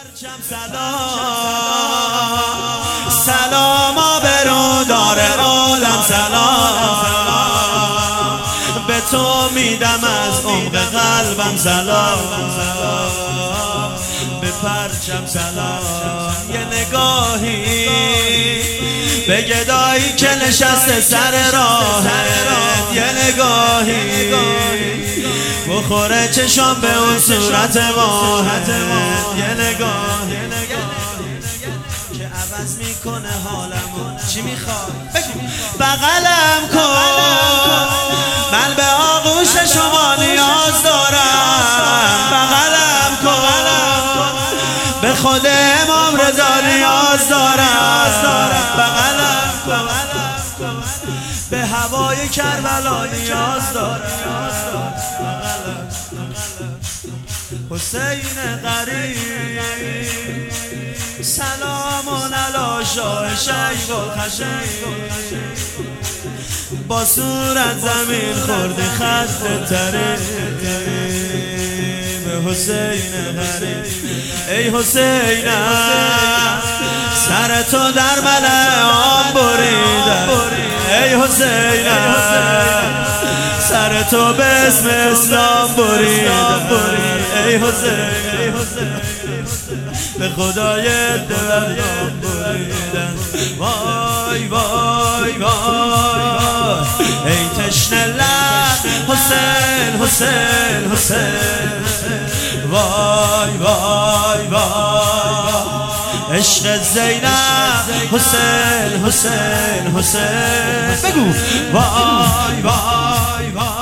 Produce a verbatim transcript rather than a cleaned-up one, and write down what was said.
پرچم سلام سلام آبرو دار عالم سلام به تو میدم از عمق قلبم سلام به پرچم سلام یه نگاهی به گدایی که نشسته سر راهت یه نگاهی بخوره چشام به اون صورت ماهت یه نگاه که عوض میکنه حالمو چی میخواد بغلم کن من به آغوش شما نیاز دارم بغلم کن به خود امام رضا نیاز دارم بغلم کن به هوای کربلا نیاز دارم حسین غریب سلام علی شاه شیب و خشیب با صورت زمین خورده خط طریب حسین غریب ای حسینم سر تو در ملعام بریدم ای حسینم سر تو به اسم اسلام بریدم ای حسین به خدای دلم بریدم وای وای وای ای تشنه لب حسین حسین حسین وای وای وای عشق زینب حسین حسین حسین بگو وای وای وای